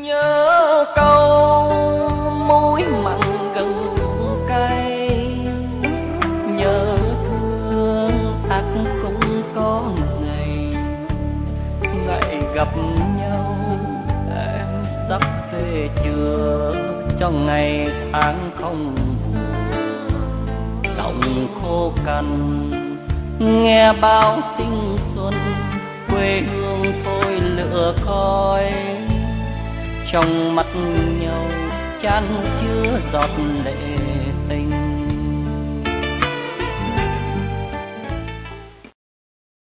nhớ câu mối mặn gần cay, nhớ thương ắt cũng có ngày, ngày gặp nhau em sắp về chưa cho ngày tháng không buồn. Lòng khô cằn nghe báo tinh xuân, quê hương thôi lửa khói, trong mắt nhau chan chứa giọt lệ.